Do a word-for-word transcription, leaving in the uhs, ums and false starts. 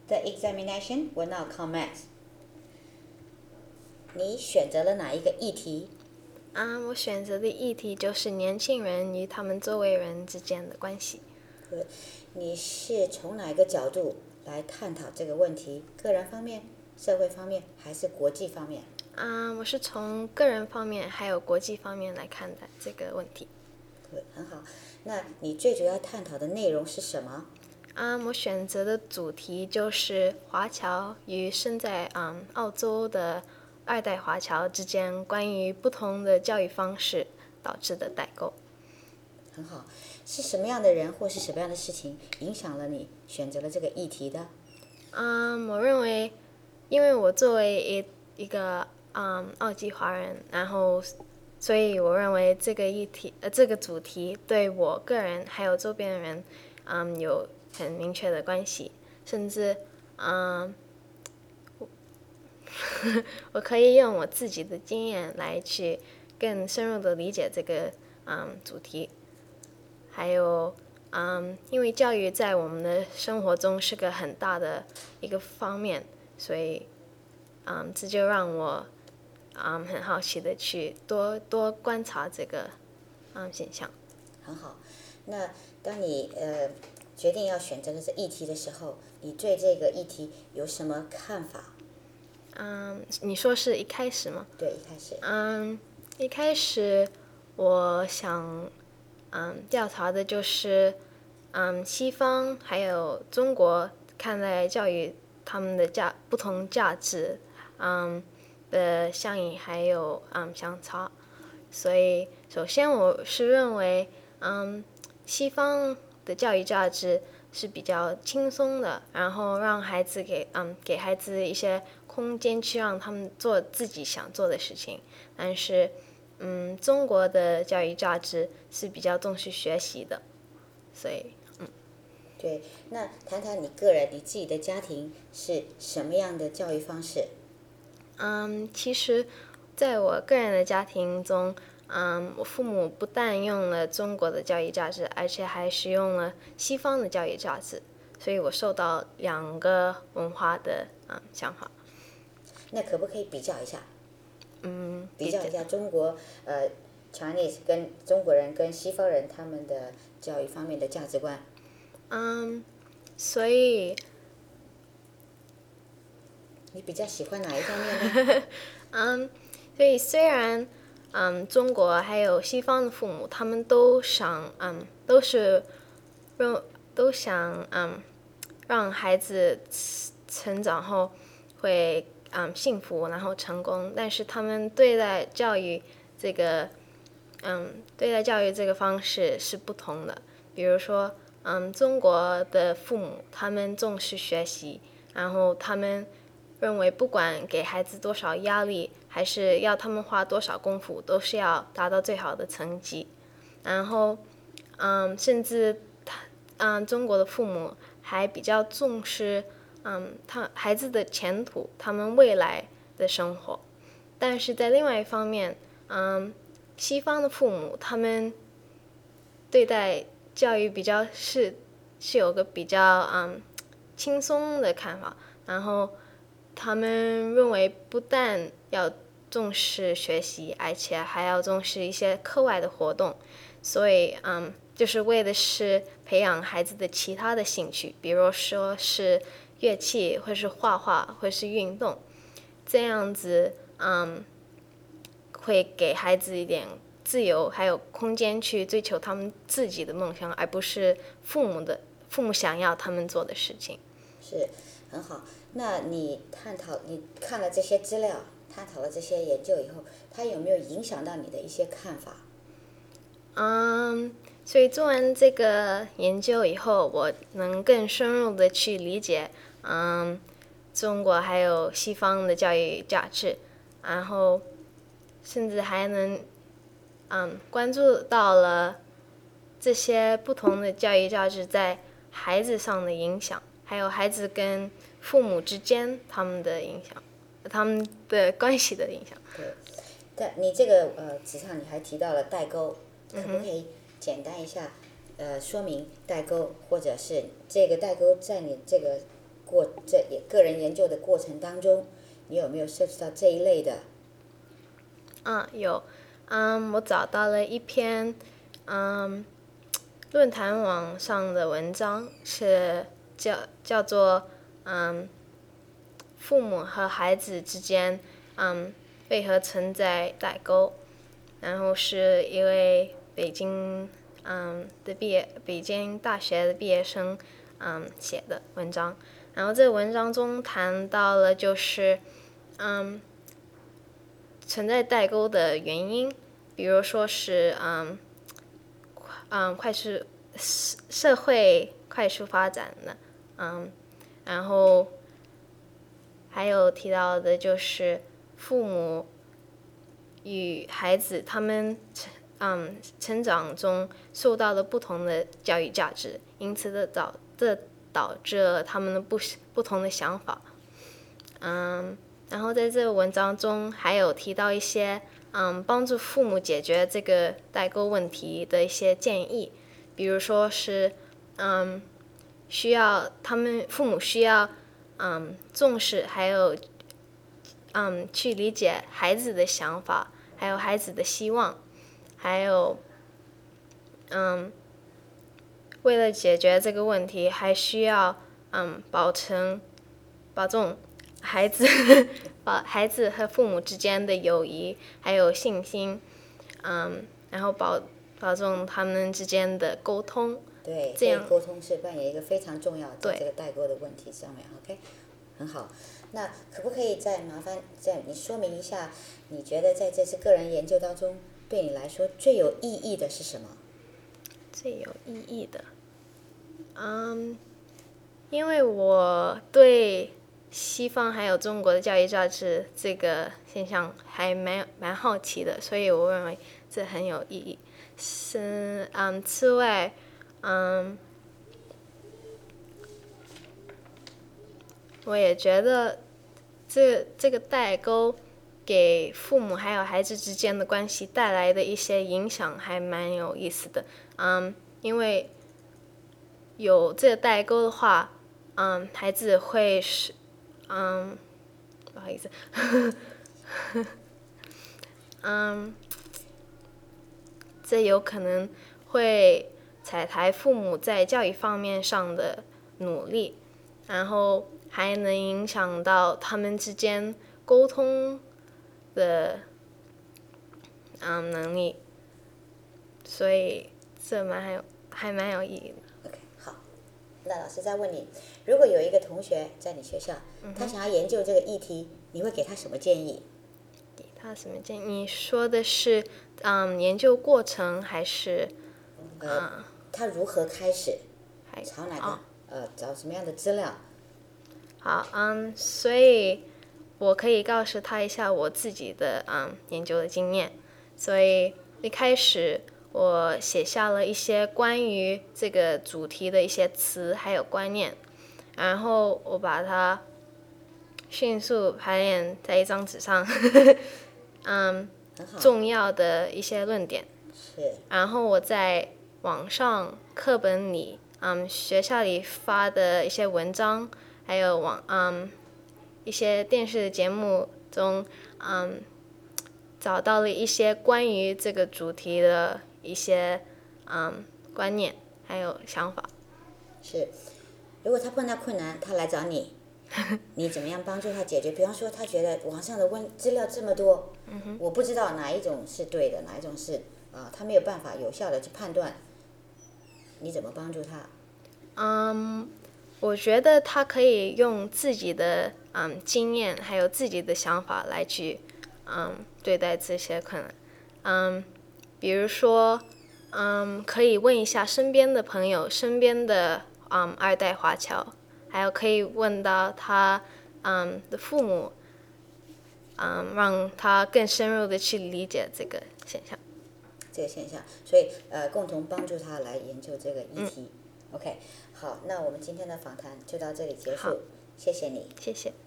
The examination will now commence. 你选择了哪一个议题？ 啊，我选择的议题就是年轻人与他们周围人之间的关系。 你是从哪一个角度来探讨这个问题？个人方面、社会方面，还是国际方面？ 啊，我是从个人方面还有国际方面来看待这个问题。 很好。那你最主要探讨的内容是什么？ 啊，我选择的主题就是华侨与身在嗯澳洲的二代华侨之间关于不同的教育方式导致的代沟。 很好，是什么样的人或是什么样的事情影响了你选择了这个议题的？ 嗯，我认为，因为我作为一一个嗯澳籍华人，然后，所以我认为这个议题呃这个主题对我个人还有周边的人，嗯有很明确的关系，甚至嗯，我, 我可以用我自己的经验来去更深入的理解这个嗯主题，还有。嗯，因为教育在我们的生活中是个很大的一个方面，所以，嗯，这就让我，嗯，很好奇的去多多观察这个，嗯，现象。 很好，那当你呃决定要选择这议题的时候，你对这个议题有什么看法？ 嗯，你说是一开始吗？ 对，一开始。 嗯，一开始我想，嗯，调查的就是。嗯，西方还有中国看待教育他们的价不同价值，嗯的相应还有嗯相差，所以首先我是认为，嗯，西方的教育价值是比较轻松的，然后让孩子给嗯给孩子一些空间去让他们做自己想做的事情，但是嗯中国的教育价值是比较重视学习的，所以。 对，那谈谈你个人、你自己的家庭是什么样的教育方式？ 嗯，其实，在我个人的家庭中，嗯，我父母不但用了中国的教育价值，而且还使用了西方的教育价值，所以我受到两个文化的嗯想法。 那可不可以比较一下？ 嗯， 比较一下中国呃 Chinese 跟中国人跟西方人他们的教育方面的价值观。 嗯，所以。 你比较喜欢哪一方面呢？ 嗯，所以虽然嗯中国还有西方的父母，他们都想嗯都是让都想嗯让孩子成长后会嗯幸福然后成功，但是他们对待教育这个嗯对待教育这个方式是不同的。比如说嗯中国的父母他们重视学习，然后他们认为不管给孩子多少压力，还是要他们花多少功夫，都是要达到最好的成绩。然后，嗯，甚至他，嗯，中国的父母还比较重视，嗯，他孩子的前途，他们未来的生活。但是在另外一方面，嗯，西方的父母他们对待教育比较是是有个比较嗯轻松的看法，然后。他们认为不但要重视学习，而且还要重视一些课外的活动，所以嗯，就是为的是培养孩子的其他的兴趣，比如说是乐器，或是画画，或是运动，这样子嗯，会给孩子一点自由，还有空间去追求他们自己的梦想，而不是父母的父母想要他们做的事情。 是，很好。那你探讨，你看了这些资料，探讨了这些研究以后，它有没有影响到你的一些看法？ 嗯，所以做完这个研究以后，我能更深入的去理解，嗯，中国还有西方的教育价值，然后甚至还能，嗯，关注到了这些不同的教育价值在孩子上的影响，还有孩子跟父母之间他们的影响，他们的关系的影响。 对，但你这个呃纸上你还提到了代沟，可不可以简单一下呃说明代沟，或者是这个代沟在你这个过这个人研究的过程当中，你有没有涉及到这一类的？ 嗯，有，嗯，我找到了一篇，嗯，论坛网上的文章，是叫叫做嗯，父母和孩子之间，嗯，为何存在代沟？然后是一位北京嗯的毕业北京大学的毕业生嗯写的文章，然后这个文章中谈到了就是嗯存在代沟的原因，比如说是嗯嗯快速社会快速发展的嗯，然后还有提到的就是父母与孩子他们嗯成长中受到了不同的教育价值，因此的导这导致了他们的不不同的想法。嗯，然后在这个文章中还有提到一些嗯帮助父母解决这个代沟问题的一些建议，比如说是嗯需要他们父母需要嗯重视还有嗯去理解孩子的想法，还有孩子的希望，还有嗯为了解决这个问题，还需要嗯保存保重孩子保孩子和父母之间的友谊还有信心，嗯，然后保保重他们之间的沟通。 对， 这样所以沟通是扮演一个非常重要在对这个代沟的问题上面，OK，很好。那可不可以再麻烦再你说明一下，你觉得在这次个人研究当中，对你来说最有意义的是什么？ 最有意义的，嗯，因为我对西方还有中国的教育价值这个现象还蛮蛮好奇的，所以我认为这很有意义。是嗯，此外，嗯，我也觉得这这个代沟给父母还有孩子之间的关系带来的一些影响还蛮有意思的。嗯，因为有这个代沟的话，嗯，孩子会是，嗯，不好意思，嗯，这有可能会踩台父母在教育方面上的努力，然后还能影响到他们之间沟通的嗯能力，所以这蛮有还蛮有意义的。 OK，好，那老师再问你，如果有一个同学在你学校，他想要研究这个议题，你会给他什么建议？ 给他什么建议？你说的是嗯研究过程还是呃，他如何开始？ 还朝哪个、 哦呃找什么样的资料？ 好，嗯，所以我可以告诉他一下我自己的嗯研究的经验。所以一开始我写下了一些关于这个主题的一些词还有观念，然后我把它迅速排练在一张纸上，嗯， 很好， 重要的一些论点。 是然后我在网上、课本里、嗯学校里发的一些文章，还有网嗯一些电视节目中，嗯找到了一些关于这个主题的一些嗯观念还有想法。 是。如果他碰到困难，他来找你，你怎么样帮助他解决？比方说，他觉得网上的问资料这么多，我不知道哪一种是对的，哪一种是啊，他没有办法有效的去判断，你怎么帮助他？ 嗯，我觉得他可以用自己的嗯经验还有自己的想法来去嗯对待这些困难。嗯，比如说嗯可以问一下身边的朋友、身边的嗯二代华侨，还有可以问到他嗯的父母，嗯让他更深入的去理解这个现象。 这个现象，所以呃，共同帮助他来研究这个议题。OK，好，那我们今天的访谈就到这里结好束，谢谢你。 谢谢。